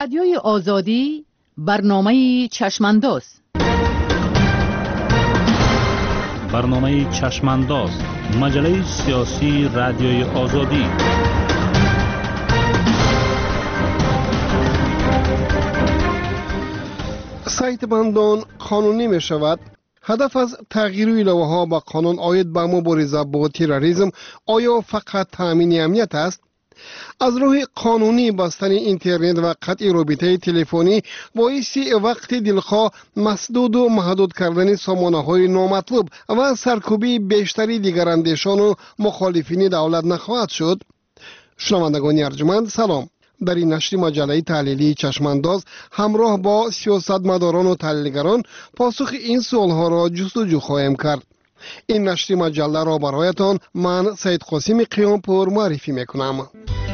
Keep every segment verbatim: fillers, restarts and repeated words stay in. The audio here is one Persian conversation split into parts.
رادیوی آزادی برنامه چشمانداز. برنامه چشمانداز، مجله سیاسی رادیوی آزادی. سایت بندان قانونی می شود. هدف از تغییر ایلوه ها با قانون آید به مبارزه با تروریسم آیا فقط تامین امنیت است؟ از روح قانونی بستن اینترنت و قطع رابطه تلفنی باعث وقت دلخواه مسدود و محدود کردن سامانه های نامطلوب و سرکوبی بیشتری دیگر اندیشان و مخالفین دولت نخواهد شد. شنوندگان ارجمند سلام. در این نشر مجله تحلیلی چشمانداز همراه با سیاستمداران و تحلیلگران پاسخ این سوالها را جستجو خواهیم کرد. این نشر مجله را برایتان من سید قاسم قیامپور معرفی میکنم.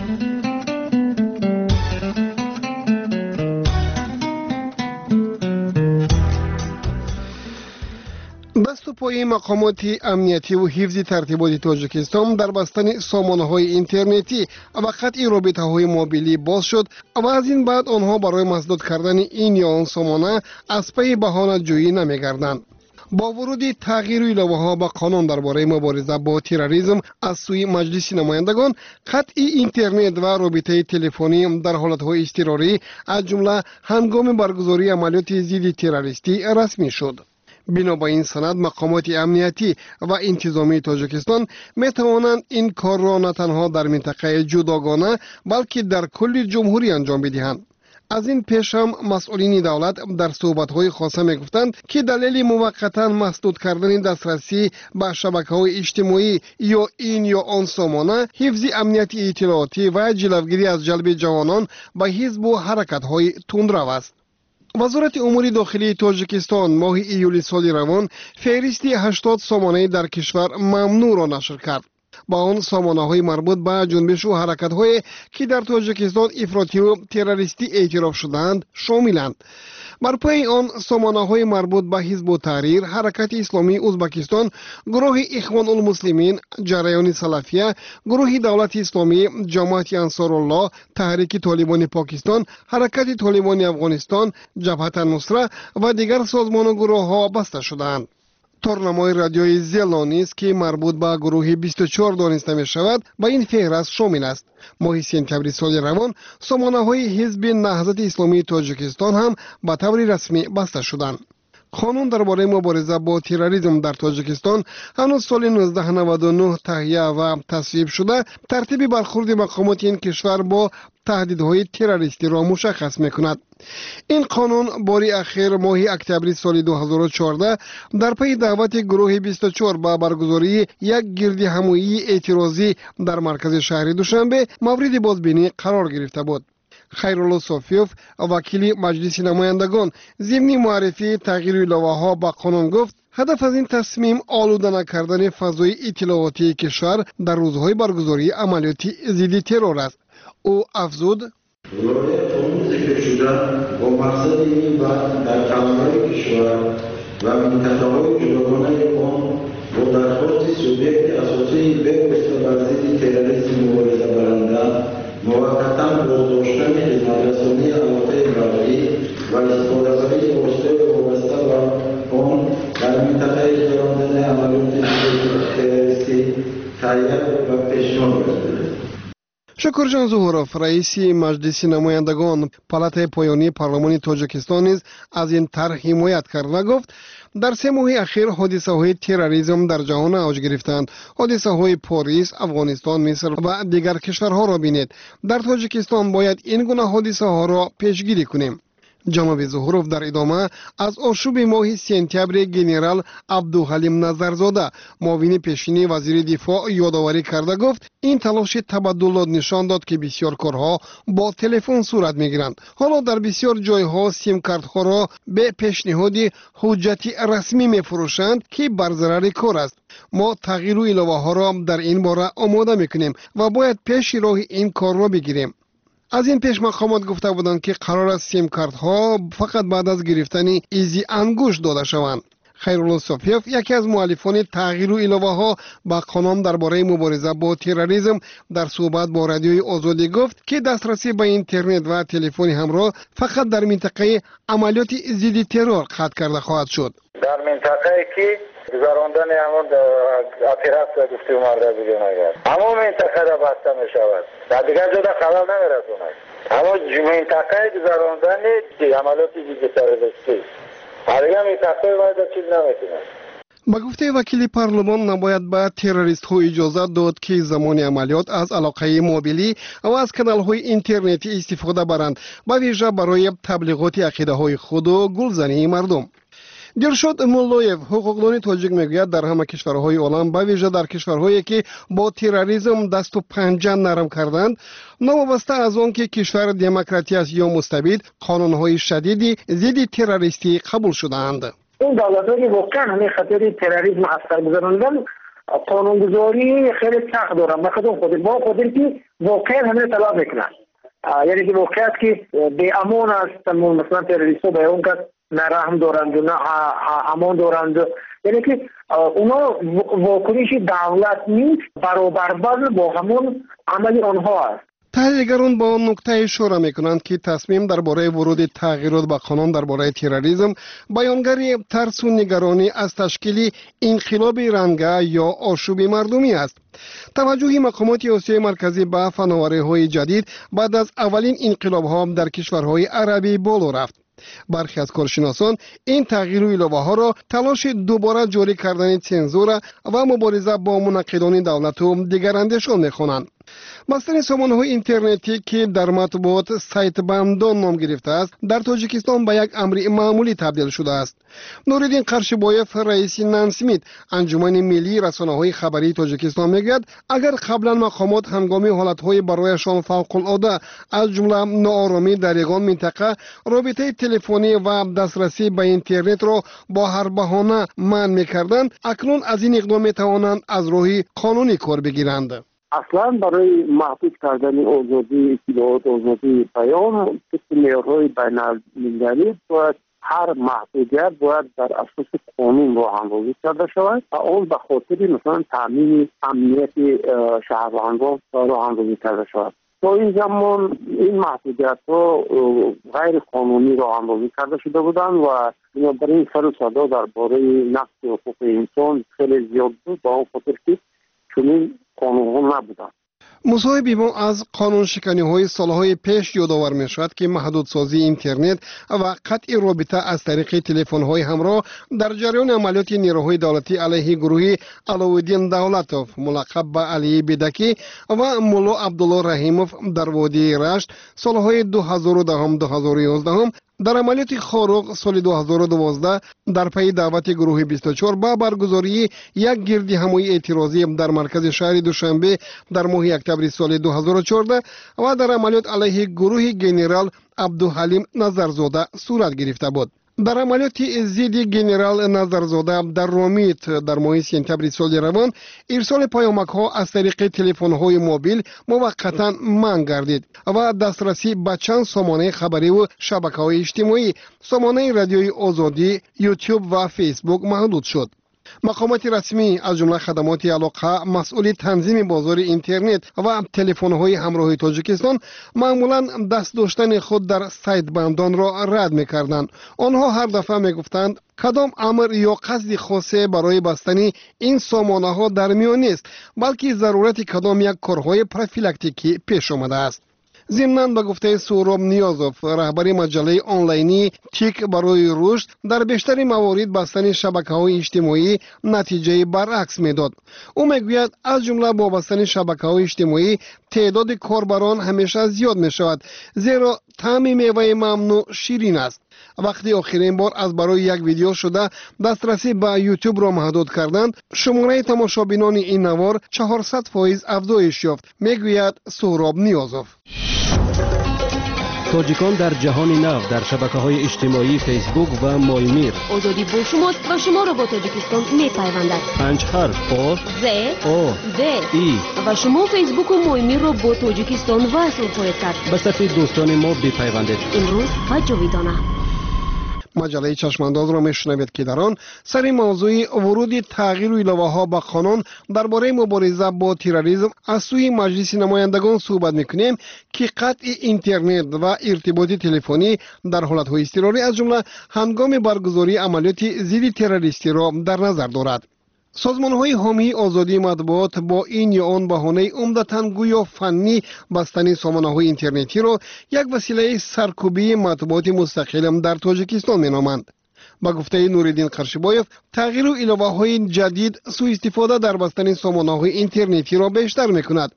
دست و پای مقامات امنیتی و حفظ ترتیبات تاجیکستان در بستن سامانه های اینترنتی و قطع رابطه های موبیلی باز شد و از این بعد آنها برای مسدود کردن این یا آن سامانه از پی بهانه جویی نمیگردند. با ورود تغییر ایلوه ها به قانون درباره مبارزه با تروریسم از سوی مجلس نمایندگان، قطع اینترنت و رابطه تلفنی در حالت‌های اضطراری از جمله هنگام برگزاری عملیات ضد تروریستی رسمی شد. بنا به این سند مقامات امنیتی و انتظامی تاجیکستان می توانند این کار را نه تنها در منطقه جداگانه بلکه در کل جمهوری انجام بدهند. از این پیش هم مسئولین دولت در صحبت‌های خاصه می‌گفتند که دلیل موقتا مسدود کردن دسترسی به شبکه‌های اجتماعی یا این یا آن سامانه حفظ امنیت اطلاعاتی و جلوگیری از جلب جوانان به حزب و حرکت‌های تندرو است. وزارت امور داخلی تاجیکستان ماه ایولی سال روان فهرستی هشتاد سامانه در کشور ممنوع را نشر کرد. با آن سامانه های مربوط به جنبش و حرکت های که در تاجیکستان افراطی و تروریستی اعتراف شدند شاملند. بر پای آن سامانه های مربوط به حزب التحریر، حرکت اسلامی ازبکستان، گروه اخوان المسلمین، جریان سلفیه، گروه دولت اسلامی، جماعت انصارالله، تحریک طالبان پاکستان، حرکت طالبان افغانستان، جبهت النصره و دیگر سازمان و گروه ها بسته شدند. تورنمای رادیوی زیلانیز که مربوط به گروه بیست و چهار دانسته می شود به این فهرست شامل است. ماه سپتامبر سال روان سامانه های حزب نهضت اسلامی تاجیکستان هم به طور رسمی بسته شدند. قانون درباره مبارزه با تروریسم در تاجیکستان هنوز سال نوزده نود و نه تهیه و تصویب شده ترتیب برخورد مقامات این کشور با تهدیدهای تروریستی را مشخص می‌کند. این قانون باری اخیر ماه اکتبر سال دو هزار و چهارده در پی دعوت گروه بیست و چهار به برگزاری یک گرد همایی اعتراضی در مرکز شهر دوشنبه مورد بازبینی قرار گرفته بود. خیرالله صوفیوف وکیل مجلس نمایندگان ضمن معرفی تغییر ایلوه ها به قانون گفت هدف از این تصمیم آلوده نکردن فضای اطلاعاتی کشور در روزهای برگزاری عملیات ضد ترور است. او افزود قانون ذکر شده با مقصد این در کلمه کشور و منطقه‌های جداگانه آن با درخواست سوبیکت اساسی به ورزش تروریسم مبارزه برنده موقتا بازداشتن خدمترسانی علاقه برقی و استفاده‌های واسطه وابسته به آن در منطقه انجام دادن عملیات تروریستی تهیه و پیشنهاد کرده. شکرجان ظهورов رئیس مجلس نمایندگان پالاتای پایانی پارلمان تاجیکستان نیز از این طرح حمایت کرد و گفت در سه ماه اخیر حادثه های تروریسم در جهان اوج گرفتند. حادثه های پاریس، افغانستان، مصر و دیگر کشورها را بینید. در تاجیکستان باید این گونه حادثه ها را پیشگیری کنیم. جناب ظهورов در ادامه از آشوب ماه سپتامبر گنرال عبدالحلیم نظرزاده معاون پیشین وزیر دفاع یادآوری کرده گفت این تلاش تبادلات نشان داد که بسیار کارها با تلفن صورت میگیرند. حالا در بسیار جایها سیم کارت ها را به پیشنهاد حجتی رسمی میفروشند که بر ضرر کار است. ما تغییر و ایلوه ها را در این باره آماده میکنیم و باید پیش راه این کار را بگیریم. از این پیش مقامات گفته بودند که قرار است سیم کارت ها فقط بعد از گرفتن ایزی انگشت داده شوند. خیرالله صوفیف یکی از مؤلفان تغییر و الوه ها با قانون درباره مبارزه با تروریسم در صحبت با رادیوی آزادی گفت که دسترسی به اینترنت و تلفن همراه فقط در منطقه عملیات ضد ترور قطع کرده خواهد شد. در منطقه که گذراندن همون اپراسیون گفتی اومده بیرون اگر همون منطقه را بسته می شود در دیگر جدا خبر نمی رسوند. همون منطقه گذراندن عملیات ضد تروریستی دیگر منطقه باید چیز نمیتونه. با گفته وکیل پارلمان نباید به تروریست ها اجازه داد که زمان عملیات از علاقه موبیلی و از کانال های اینترنتی استفاده برند به ویژه برای تبلیغات عقیده های خود و گلزنی مردم. دیرشاد مولویف حقوقدان تاجیک میگوید در همه کشورهای عالم به ویژه در کشورهایی که با تروریسم دست و پنجه نرم کردند نوابسته از آن که کشور دموکراتی است یا مستبد قانونهای شدیدی ضد تروریستی قبول شدهاند. این دولت‌هایی که واقعا همه خطر تروریسم اثر گذراندن قانونگذاری خیلی سخت دارن به خاطر خود با خودی که واقعا همه طلب میکنن یعنی که واقعیت که به امان است مثلا تروریست‌ها به اون کس نه رحم دارند و نه امان دارند یعنی که اونا واکنش دولت نیست برابر با همون عمل آنها است. تحلیلگران با آن نکته اشاره میکنند که تصمیم درباره ورود تغییرات به قانون درباره تروریسم بیانگر ترس و نگرانی از تشکیل انقلاب رنگه یا آشوب مردمی است. توجه مقامات آسیای مرکزی به فناوری‌های جدید بعد از اولین انقلاب‌ها در کشورهای عربی بالا رفت. برخی از کارشناسان این تغییر و الوه ها را تلاش دوباره جاری کردن چنزور و مبارزه با منقدان دولت و دیگر اندیشان می‌خوانند. بستن سامانه‌های اینترنتی که در مطبوعات سایت بندان نام گرفته است در تاجیکستان به یک امر معمولی تبدیل شده است. نوردین قرشبایف رئیس نانسمیت انجمن ملی رسانه‌های خبری تاجیکستان میگوید اگر قبلا مقامات هنگامی حالت‌های برایشان فوق‌العاده از جمله ناآرامی در یگان منطقه رابطه تلفنی و دسترسی به اینترنت را با هر بهانه منع می‌کردند اکنون از این اقدام می‌توانند از راه قانونی کار بگیرند. اصلا برای محدود کردن آزادی اطلاعات آزادی بیان معیارهای بین المللی باید هر محدودیت باید در اساس قانون راه اندازی کرده شود و اون به خاطر مثلا تامین امنیت شهروندان راه اندازی کرده شود. تا این زمان این محدودیت ها غیر قانونی راه اندازی کرده شده بودند و بنابراین سر و صدا درباره نقض حقوق انسان خیلی زیاد بود با اون خاطر که چنین قانون نبودند. مصاحبه ما از قانون شکنی های سالهای پیش یادآور می شود که محدودسازی اینترنت و قطع رابطه از طریق تلفن های همراه در جریان عملیات نیروهای دولتی علیه گروه علاءالدین دولتوف ملقب به علی بدکی و مولا عبدالله رحیموف در وادی رشت سالهای دو هزار و ده دو هزار و یازده در عملیات خاروق سال دو هزار و دوازده در پی دعوت گروه بیست و چهار با برگزاری یک گردی همایی اعتراضی در مرکز شهر دوشنبه در ماه اکتبر سال دو هزار و چهارده و در عملیات علیه گروه گنرال عبدالحلیم نظرزاده صورت گرفته بود. در عملیات ضد گنرال نظرزاده در رومیت در ماه سپتامبر سال روان ارسال پیامک ها از طریق تلفن های موبیل موقتا منع گردید و دسترسی به چند سامانه خبری و شبکه های اجتماعی سامانه رادیوی آزادی، یوتیوب و فیسبوک محدود شد. مقامات رسمی از جمله خدمات علاقه مسئول تنظیم بازار اینترنت و تلفن‌های همراه تاجیکستان معمولا دست داشتن خود در سایت بندان را رد می‌کردند. آنها هر دفعه می‌گفتند کدام امر یا قصد خاصی برای بستن این سامانه‌ها در میان نیست بلکه ضرورت کدام یک کارهای پروفیلاکتیکی پیش آمده است. ضمناً به گفته سهراب نیازوف رهبر مجله آنلاینی تیک برای رشد در بیشتر موارد بستن شبکه‌های اجتماعی نتیجه برعکس میداد. او میگوید از جمله با بستن شبکه‌های اجتماعی تعداد کاربران همیشه زیاد می شود زیرا طعم میوه ممنوع شیرین است. وقتی آخرین بار از برای یک ویدیو شده دسترسی به یوتیوب را محدود کردند شماره تماشابینان این نوار چهارصد فیصد افزایش یافت میگوید سهراب نیازوف. تاجیکان در جهان نو در شبکه‌های اجتماعی فیسبوک و مایمیر آزادی با شماست و شما را با تاجیکستان می‌پیوندد. پنج حرف آ ز او د ای و شما فیسبوک و مایمیر را با تاجیکستان وصل خواهید کرد. به صفحه دوستان ما بپیوندید. امروز و جاویدانه. مجله چشمانداز را میشنوید که در آن سر موضوع ورود تغییر و ایلاوه ها به قانون درباره مبارزه با تروریسم از سوی مجلس نمایندگان صحبت میکنیم که قطع اینترنت و ارتباط تلفنی در حالت های اضطراری از جمله هنگام برگزاری عملیات ضد تروریستی را در نظر دارد. سازمان های حامی آزادی مطبوعات با این یا آن بهانه عمدتاً گویا فنی بستن سامانه های اینترنتی را یک وسیله سرکوبی مطبوعات مستقل در تاجیکستان مینامند. با گفته نوریدین قرشبایف، تغییر و ایلاوه های جدید سوء استفاده در بستن سامانه های اینترنتی را بیشتر میکند.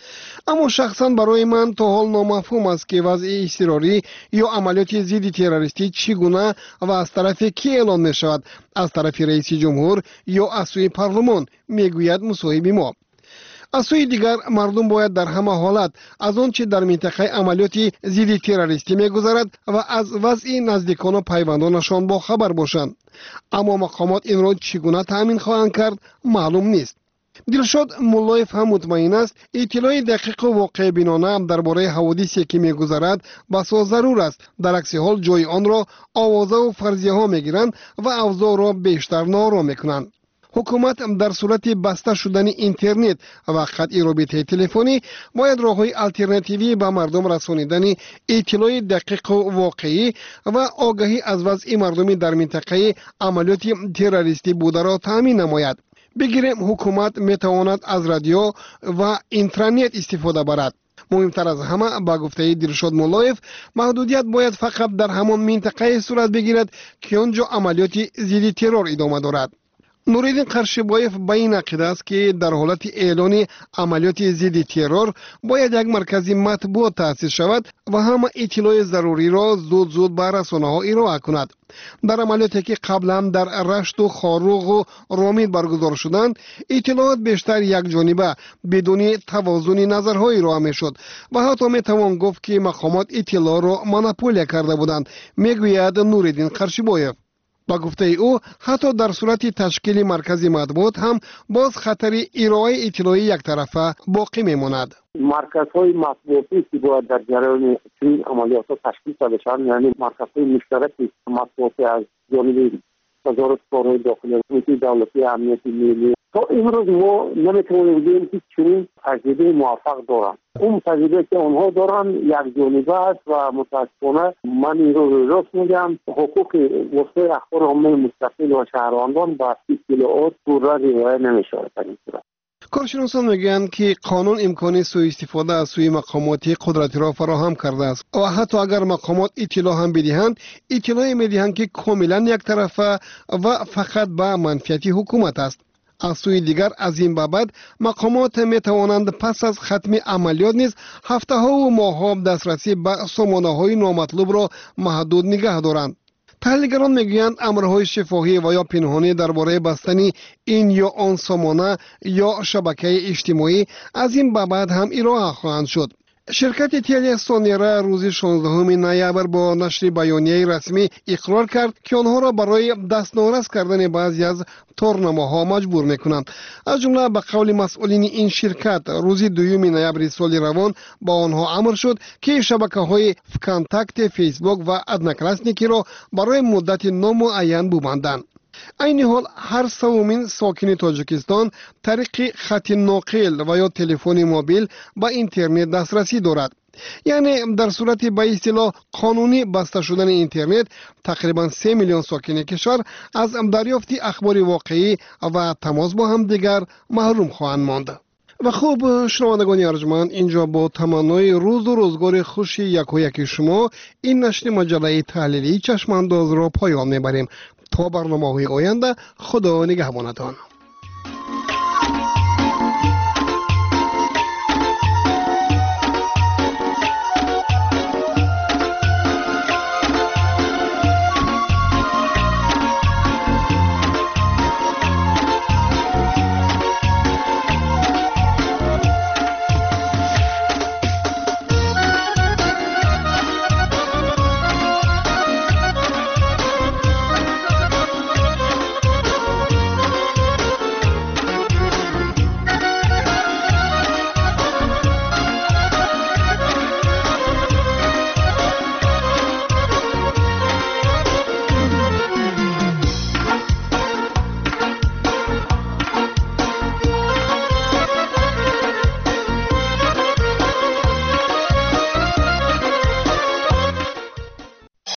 اما شخصا برای من تا حال نامفهوم است که وضع اضطراری یا عملیات ضد تروریستی چگونه و از طرف کی اعلان می شود، از طرف رئیس جمهور یا از سوی پارلمان، میگوید مصاحب ما. از سوی دیگر مردم باید در همه حالت از آنچه در منطقه عملیات ضد تروریستی میگذرد و از وضع نزدیکان و پیوندانشان با خبر باشند. اما مقامات این را چگونه تأمین خواهند کرد معلوم نیست. دلشاد مولایف هم مطمئن است اطلاع دقیق و واقع بینانه درباره حوادثی که میگذرد بسا ضرور است. در عکس حال جای آن را آوازه و فرضیه ها میگیرند و اوضاع را بیشتر نارام میکنند. حکومت در صورت بسته شدن اینترنت و قطع رابطه تلفنی باید راه‌های الटरनेटिव्ی به مردم رسانیدن اطلاع دقیق و واقعی و آگاهی از وضع مردمی در منطقه عملیات تروریستی بوده را تامین نماید. بگیریم حکومت میتواند از رادیو و اینترنت استفاده برد. مهمتر از همه با گفته دلشاد مولایف، محدودیت باید فقط در همان منطقه صورت بگیرد که آنجا عملیات ضد ترور ادامه دارد. نوریدین قرشبایف به این عقیده است که در حالت اعلان عملیات ضد ترور باید یک مرکز مطبوع تأسیس شود و همه اطلاع ضروری را زود زود به رسانه‌ها ارائه کند. در عملیاتی که قبلا در رشت و خاروغ و رامید برگزار شدند، اطلاعات بیشتر یک جانبه بدون توازن نظرهای ارائه میشد و حتی میتوان گفت که مقامات اطلاع را مونوپول کرده بودند، میگوید نوریدین قرشبایف. با گفته او حتی در صورت تشکیل مرکز مطبوعات هم باز خطر ارائه اطلاعی یک طرفه باقی میماند. مرکزهای مطبوعاتی که باید در جریان چنین عملیات تشکیل شده شوند، یعنی مرکزهای مشترک مطبوعاتی از جانب وزارت کارهای داخلی، کمیته دولتی امنیت ملی، تا امروز ما نمیتونیم بگیم که چنین تجربه موفق دارند. اون تجربه که آنها دارند یک جانبه است و متاسفانه من این رو راست میگم، حقوق وسایل اخبار عامه مستقل و شهروندان با اطلاعات پورا رعایت نمیشود. کارشناسان میگویند که قانون امکان سوء استفاده از سوی مقامات قدرتی را فراهم کرده است و حتی اگر مقامات اطلاع هم بدهند، اطلاع میدهند که کاملا یک طرفه و فقط به منفعت حکومت است. از سوی دیگر از این بابت مقامات می توانند پس از ختم عملیات نیز هفته ها و ماه ها دسترسی به سامانه های نامطلوب را محدود نگه دارند. تحلیلگران میگویند امرهای شفاهی و یا پنهانی درباره بستن این یا آن سامانه یا شبکه اجتماعی از این بابت هم ارائه خواهند شد. شرکت تیلی سونیرا روز شانزدهم نوامبر با نشر بیانیه رسمی اقرار کرد که آنها را برای دستنارس کردن بعضی از تورنماها مجبور میکنند. از جمله به قول مسئولین این شرکت روز دوم نوامبر سال روان با آنها امر شد که شبکه‌های فکانتاکت، فیسبوک و ادناکلاسنیکی را برای مدت نامعین ببندند. این حال هر سومین ساکن تاجیکستان طریق خط ناقل و یا تلفن موبیل با اینترنت دسترسی دارد. یعنی در صورت به اصطلاح قانونی بسته شدن اینترنت، تقریبا سه میلیون ساکن کشور از دریافت اخبار واقعی و تماس با هم دیگر محروم خواهند ماند. و خوب شنوندگان ارجمند، اینجا با تمنای روز و روزگار خوش یک و یک شما این نشر مجله تحلیلی چشمانداز را پایان میبریم. تا برنامه های آینده، خدا نگهبانتان.